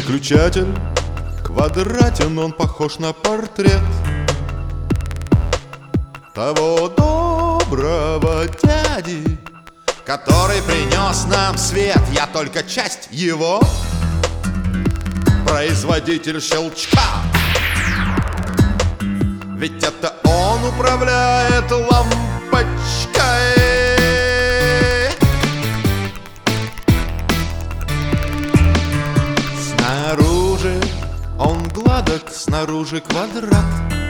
Переключатель квадратен, он похож на портрет того доброго дяди, который принес нам свет. Я только часть его, производитель щелчка. Ведь это он управляет лампочкой. Снаружи он гладок, снаружи квадрат,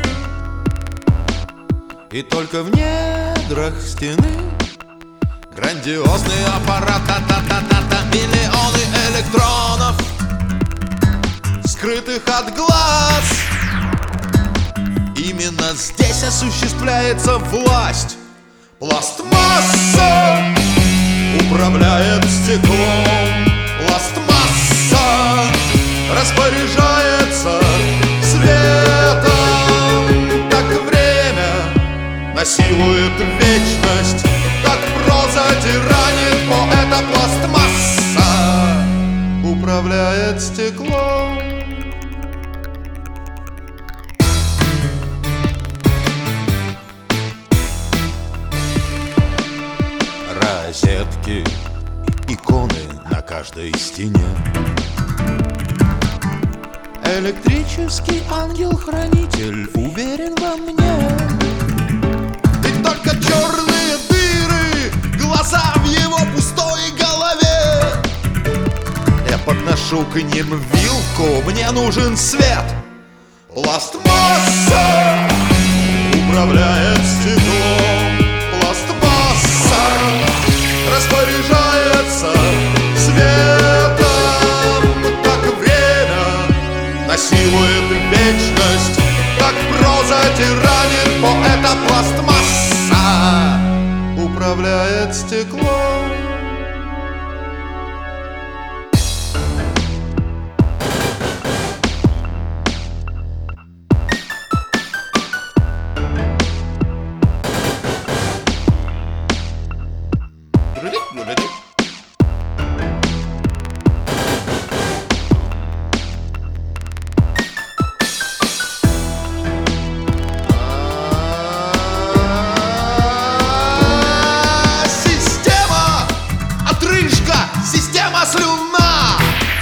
и только в недрах стены грандиозный аппарат. Та-та-та-та-та. Миллионы электронов, скрытых от глаз. Именно здесь осуществляется власть. Пластмасса управляет стеклом. Пластмасса распоряжается светом. Так время насилует вечность, так проза тиранит поэта. Пластмасса управляет стеклом. Розетки, иконы на каждой стене. Электрический ангел-хранитель уверен во мне. И только черные дыры, глаза в его пустой голове. Я подношу к ним вилку, мне нужен свет. Пластмасса управляет стеклом. Пластмасса распоряжается светом. Так время насилует вечность, так проза тиранит поэта. Пластмасса управляет стеклом. Система слюна,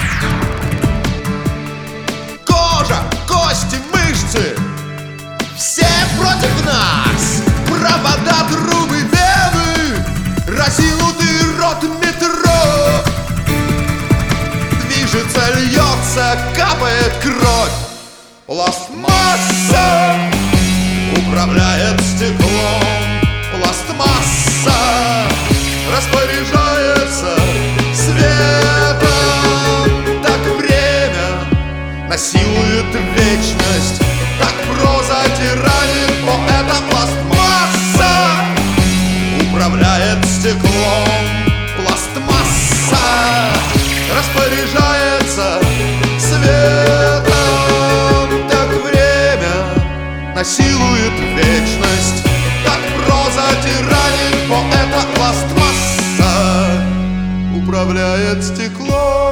кожа, кости, мышцы, все против нас. Провода, трубы, вены, разинутый рот метро. Движется, льется, капает кровь. Пластмасса управляет стеклом. Пластмасса распоряжается светом. Так время насилует вечность, так проза тиранит поэта. Пластмасса управляет стеклом. Пластмасса распоряжается светом. Так время насилует вечность, так проза тиранит поэта. Пластмасса управляет стеклом.